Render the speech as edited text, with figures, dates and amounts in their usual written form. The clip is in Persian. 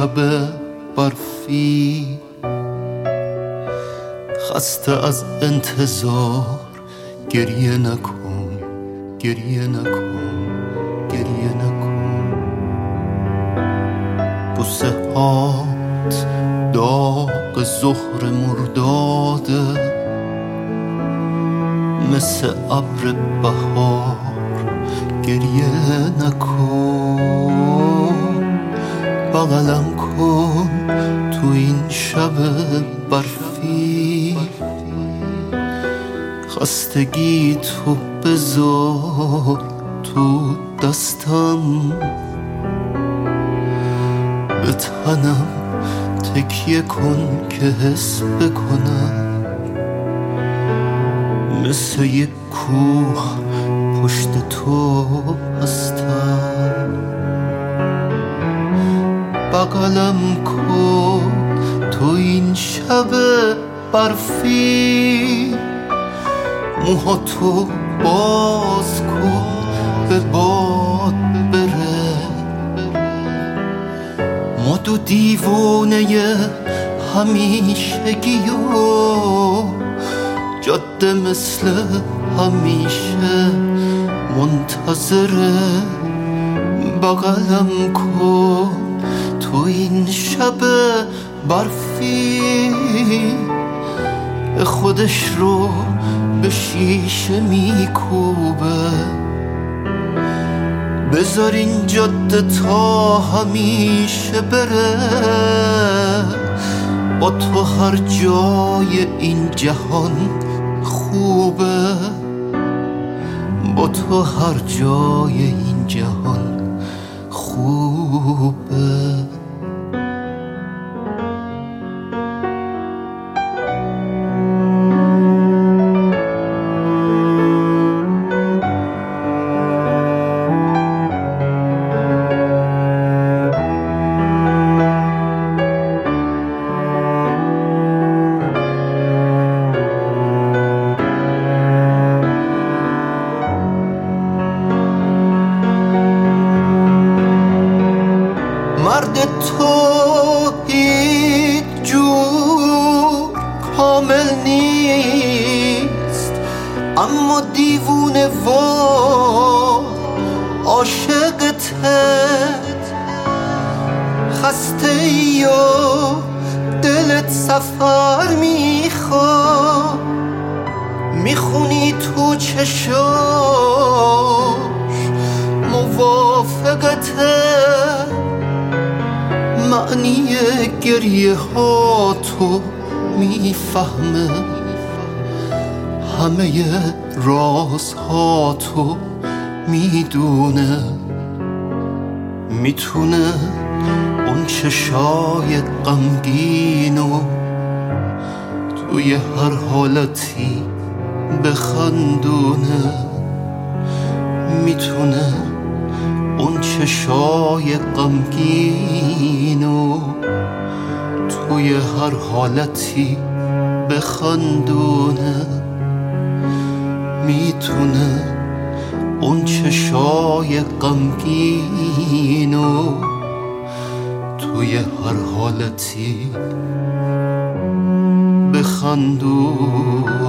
شب برفی، خسته از انتظار گریه نکن، گریه نکن، گریه نکن. بوسه هات داغ ظهر مرداده، مثل ابر بهار گریه نکن. بغلم کن تو این شب برفی، خستگی تو بذار تو دستم، به تنم تکیه کن که حس بکنم، مثل یک کوه پشت تو هستم. بغلم کن تو این شب برفی، موهاتو باز کن به باد بره. ما دو دیوونه همیشگیو، جاده مثل همیشه منتظره. بغلم کن تو این شب برفی، خودش رو به شیشه میکوبه. بذار این جاده تا همیشه بره، با تو هر جای این جهان خوبه، با تو هر جای این جهان خوبه. مرد تو هیچ جور کامل نیست، اما دیوونه و عاشقته. خسته ای و دلت سفر میخواد، میخونی تو چشاش موافقته. معنی گریه ها تو میفهمه، همه رازها تو میدونه. میتونه اون چشای غمگینو توی هر حالتی بخندونه. میتونه اون چشای غمگینو توی هر حالتی بخندونه. میتونه اون چشای غمگینو توی هر حالتی بخندونه.